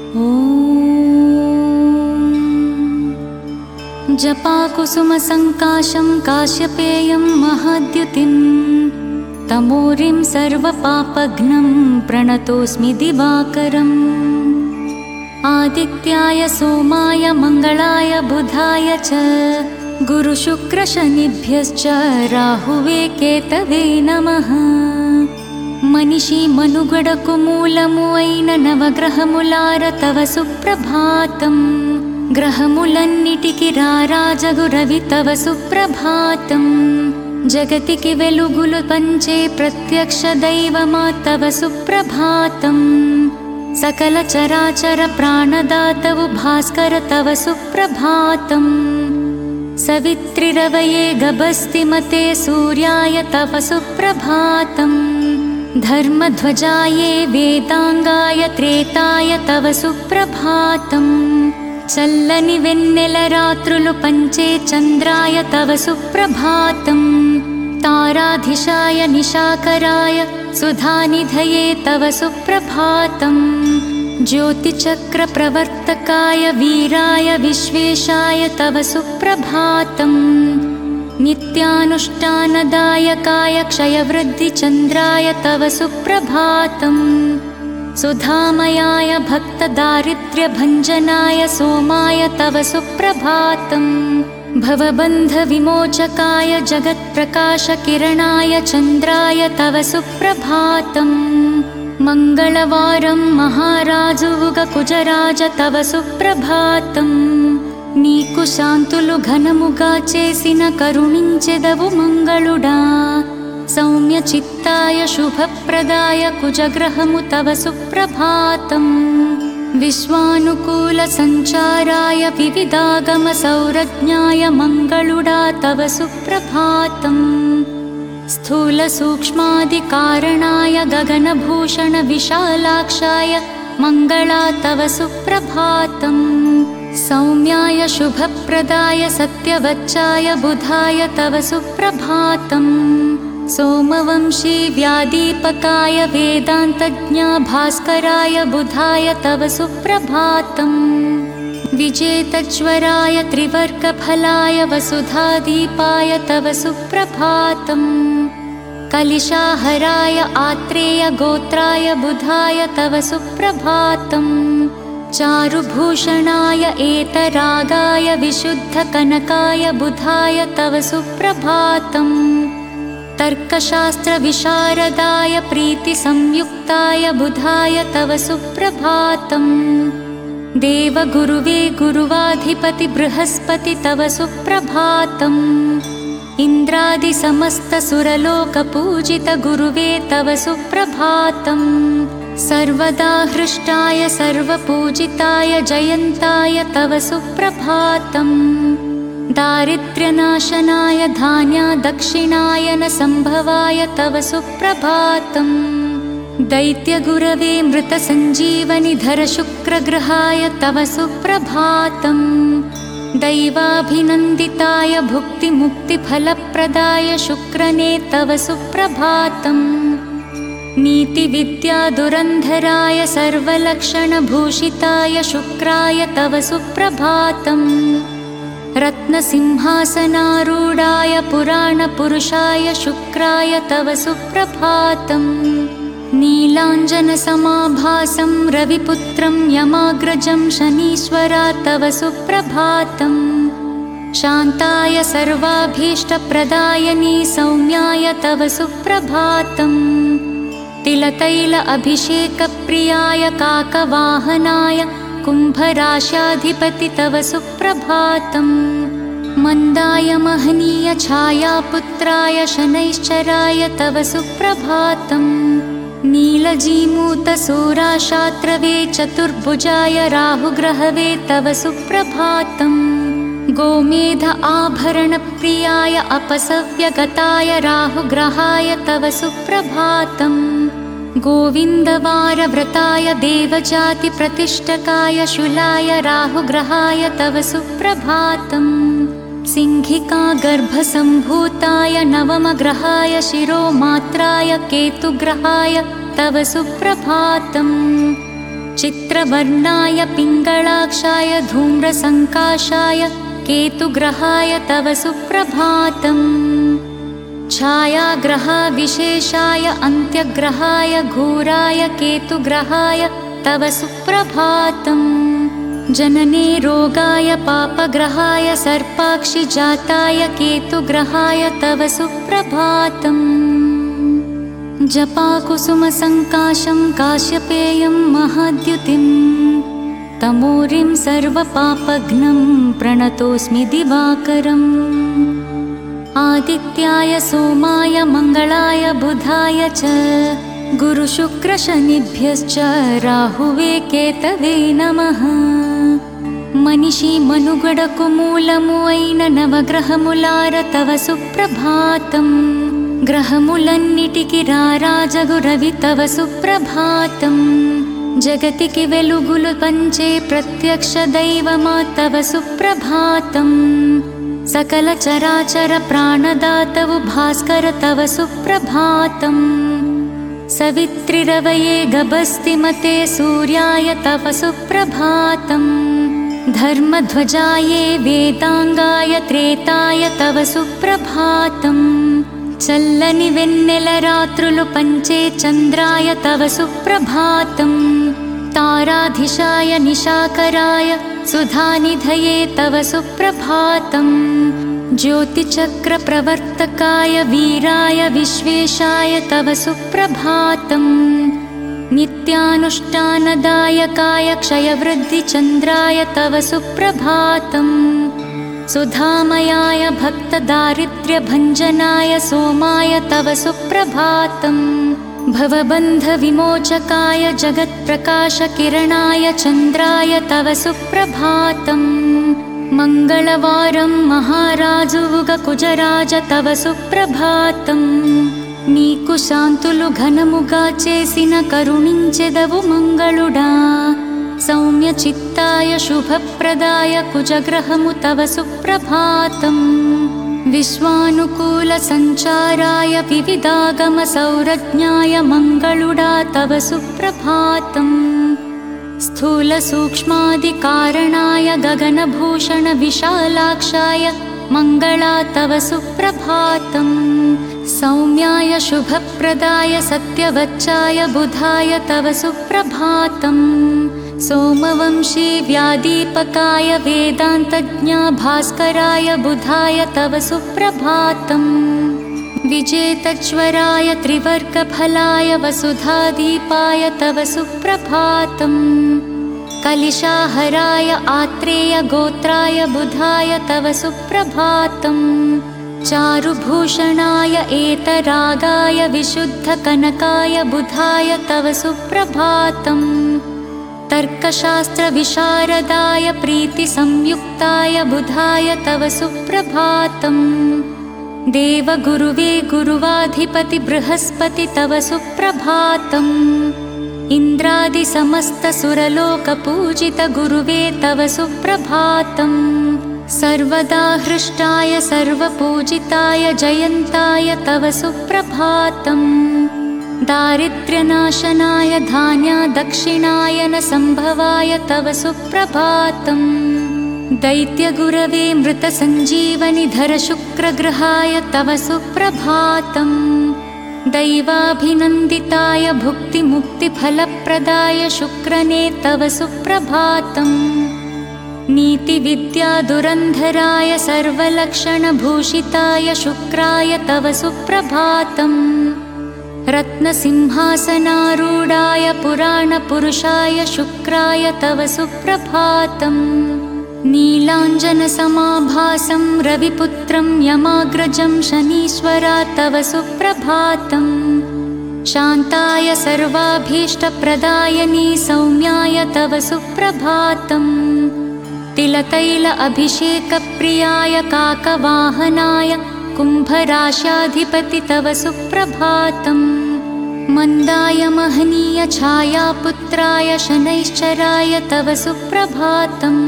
जपाकुसुमसङ्काशं काश्यपेयं महाद्युतिं तमोरिं सर्वपापघ्नं प्रणतोऽस्मि दिवाकरम् आदित्याय सोमाय मङ्गलाय बुधाय च गुरुशुक्रशनिभ्यश्च राहुवे केतवे नमः। मनिषी మనుగడకుమూలము నవగ్రహములార తవ సుప్రభాతం గ్రహములన్నిటికి రారాజగు రవి తవ సుప్రభాతం జగతికి వెలుగులు పంచే ప్రత్యక్ష దైవమా తవ సుప్రభాతం సకల చరాచర ప్రాణదాతవు భాస్కర తవ సుప్రభాతం సవిత్రిరవయే గభస్తిమతే సూర్యాయ తవ సుప్రభాతం धर्मध्वजाये वेदांगाय त्रेताय तव सुप्रभातं चल्లని వెన్నెల రాత్రులు పంచే చంద్రాయ తవ సుప్రభాతం తారాధిశాయ నిశాకరాయ సుధానిధయే తవ సుప్రభాతం జ్యోతిచక్ర ప్రవర్తకాయ వీరాయ విశ్వేశాయ తవ సుప్రభాతం नित्यानुष्ठानदायकाय क्षयवृद्धिचन्द्राय तव सुप्रभातं सुधामयाय भक्तदारिद्र्यभञ्जनाय सोमाय तव सुप्रभातं भवबन्धविमोचकाय जगत्प्रकाशकिरणाय चन्द्राय तव सुप्रभातं मङ्गलवारं महाराजुवुग कुजराज तव सुप्रभातं నీకు శాంతులు ఘనముగా చేసిన కరుణించెదవు మంగళుడా సౌమ్య చిత్తాయ శుభప్రదాయ కుజగ్రహము తవ సుప్రభాతం విశ్వానుకూల సంచారాయ వివిధాగమ సౌరజ్ఞాయ మంగళుడా తవ సుప్రభాతం స్థూల సూక్ష్మాది కారణాయ గగనభూషణ విశాలాక్షాయ మంగళా తవ సుప్రభాతం सौम्याय शुभप्रदाय सत्यवच्चाय बुधाय तव सुप्रभातं सोमवंशी व्यादीपकाय वेदान्तज्ञा भास्कराय बुधाय तव सुप्रभातं विजेतज्वराय त्रिवर्गफलाय वसुधादीपाय तव सुप्रभातं कलिशाहराय आत्रेय गोत्राय बुधाय तव सुप्रभातं चारुभूषणाय एतरागाय विशुद्धकनकाय बुधाय तव सुप्रभातं तर्कशास्त्रविशारदाय प्रीतिसंयुक्ताय बुधाय तव सुप्रभातं देवगुरुवे गुरुवाधिपति बृहस्पति तव सुप्रभातं इन्द्रादिसमस्तसुरलोकपूजित गुरुवे तव सुप्रभातं सर्वदा हृष्टाय सर्वपूजिताय जयन्ताय तव सुप्रभातं दारिद्र्यनाशनाय धान्यादक्षिणायन संभवाय तव सुप्रभातं दैत्यगुरवे मृतसञ्जीवनिधर शुक्रग्रहाय तव सुप्रभातं दैवाभिनन्दिताय भुक्तिमुक्तिफलप्रदाय शुक्रने तव सुप्रभातं नीतिविद्याधुरन्धराय सर्वलक्षणभूषिताय शुक्राय तव सुप्रभातं रत्नसिंहासनारूढाय पुराणपुरुषाय शुक्राय तव सुप्रभातं नीलाञ्जनसमाभासं रविपुत्रं यमाग्रजं शनीश्वरा तव सुप्रभातं शान्ताय सर्वाभीष्टप्रदायनी सौम्याय तव सुप्रभातं तिलतैल अभिषेकप्रियाय काकवाहनाय कुम्भराशाधिपति तव सुप्रभातं मन्दाय महनीय छायापुत्राय शनैश्चराय तव सुप्रभातं नीलजीमूतसूराशात्रवे चतुर्भुजाय राहुग्रहवे तव सुप्रभातं गोमेध आभरणप्रियाय अपसव्यगताय राहुग्रहाय तव सुप्रभातं गोविन्दवारव्रताय देवजातिप्रतिष्ठकाय शूलाय राहुग्रहाय तव सुप्रभातं सिंहिका गर्भसम्भूताय नवमग्रहाय शिरोमात्राय केतुग्रहाय तव सुप्रभातं चित्रवर्णाय पिङ्गलाक्षाय धूम्रसङ्काशाय केतुग्रहाय तव सुप्रभातम्। छायाग्रहविशेषाय अन्त्यग्रहाय घोराय केतुग्रहाय तव सुप्रभातम्। जनने रोगाय पापग्रहाय सर्पाक्षिजाताय केतुग्रहाय तव सुप्रभातम्। जपाकुसुमसङ्काशं काश्यपेयं महाद्युतिं तमोरिं सर्वपापघ्नं प्रणतोऽस्मि दिवाकरम्। आदित्याय सोमाय मङ्गलाय बुधाय च गुरुशुक्रशनिभ्यश्च राहुवे केतवे नमः। मनिषी मनुगडकुमूलमुवैन नवग्रहमुलार तव सुप्रभातम्। ग्रहमुलन्निटिकि राराजगुरवि तव सुप्रभातम्। जगतिकि वेलुगुलु पंचे प्रत्यक्ष दैवमा तव सुप्रभातम्। सकल चराचर प्राणदातवु भास्कर तव सुप्रभातम्। सवित्रिरवये गभस्तिमते सूर्याय तव सुप्रभातम्। धर्मध्वजाये वेदांगाय त्रेताय तव सुप्रभातम्। चल्लनि वेन्नेलरात्रुलु पंचे चंद्राय तव सुप्रभातम्। ताराधीशाय निशाकराय सुधानिधये तव सुप्रभातम्। ज्योतिचक्रप्रवर्तकाय वीराय विश्वेशाय तव सुप्रभातम्। नित्यानुष्ठानदायकाय क्षयवृद्धिचन्द्राय तव सुप्रभातम्। सुधामयाय भक्तदारिद्र्यभञ्जनाय सोमाय तव सुप्रभातम्। भवबन्धविमोचकाय जगत्प्रकाशकिरणाय चन्द्राय तव सुप्रभातम्। मङ्गलवारं महाराजुवुगकुजराज तव सुप्रभातम्। नीकु शान्तुलु घनमुगा चेसिन करुणिंचेदवु मंगलुडा। सौम्य चित्ताय शुभप्रदाय कुजग्रहमु तव सुप्रभातम्। विश्वानुकूल संचाराय विविधागम सौरज्ञाय मंगलुडा तव सुप्रभातम्। स्थूल सूक्ष्मादिकारणाय गगनभूषण विशालाक्षाय मंगला तव सुप्रभातम्। सौम्याय शुभप्रदाय सत्यवच्चाय बुधाय तव सुप्रभातम्। सोमवंशी व्यादीपकाय वेदान्तज्ञा भास्कराय बुधाय तव सुप्रभातम्। विजेतज्वराय त्रिवर्गफलाय वसुधादीपाय तव सुप्रभातम्। कलिशाहराय आत्रेय गोत्राय बुधाय तव सुप्रभातम्। चारुभूषणाय एतरागाय विशुद्धकनकाय बुधाय तव सुप्रभातम्। तर्कशास्त्रविशारदाय प्रीतिसंयुक्ताय बुधाय तव सुप्रभातम्। देवगुरुवे गुरुवाधिपति बृहस्पति तव सुप्रभातम्। इन्द्रादिसमस्तसुरलोकपूजित गुरुवे तव सुप्रभातम्। सर्वदा हृष्टाय सर्वपूजिताय जयन्ताय तव सुप्रभातम्। दारिद्र्यनाशनाय धान्यादक्षिणायन संभवाय तव सुप्रभातम्। दैत्यगुरवे मृतसञ्जीवनिधर शुक्रग्रहाय तव सुप्रभातम्। दैवाभिनन्दिताय भुक्तिमुक्तिफलप्रदाय शुक्रने तव सुप्रभातम्। नीतिविद्याधुरन्धराय सर्वलक्षणभूषिताय शुक्राय तव सुप्रभातम्। रत्नसिंहासनारूढाय पुराणपुरुषाय शुक्राय तव सुप्रभातम्। नीलाञ्जनसमाभासं रविपुत्रं यमाग्रजं शनीश्वरा तव सुप्रभातम्। शान्ताय सर्वाभीष्टप्रदायनी सौम्याय तव सुप्रभातम्। तिलतैल अभिषेकप्रियाय काकवाहनाय कुम्भराशाधिपति तव सुप्रभातम्। मन्दाय महनीय छायापुत्राय शनैश्चराय तव सुप्रभातम्।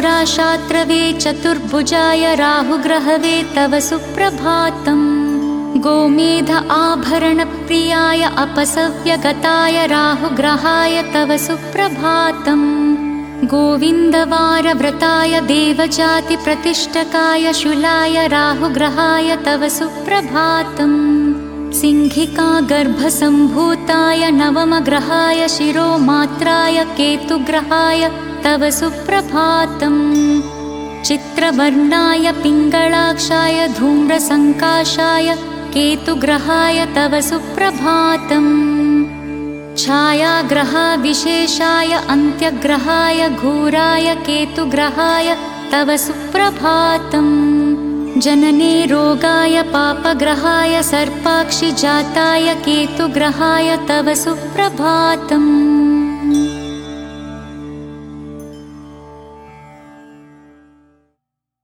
नीलजीमूतसूराशात्रवे चतुर्भुजाय राहुग्रहवे तव सुप्रभातम्। गोमेध आभरणप्रियाय अपसव्यगताय राहुग्रहाय तव सुप्रभातम्। गोविन्दवारव्रताय देवजातिप्रतिष्ठकाय शूलाय राहुग्रहाय तव सुप्रभातम्। सिंहिकागर्भसम्भूताय नवमग्रहाय शिरोमात्राय केतुग्रहाय तव सुप्रभातम्। चित्रवर्णाय पिङ्गलाक्षाय धूम्रसङ्काशाय केतुग्रहाय तव सुप्रभातम्। छायाग्रहविशेषाय अन्त्यग्रहाय घोराय केतुग्रहाय तव सुप्रभातम्। जनने रोगाय पापग्रहाय सर्पाक्षिजाताय केतुग्रहाय तव सुप्रभातम्।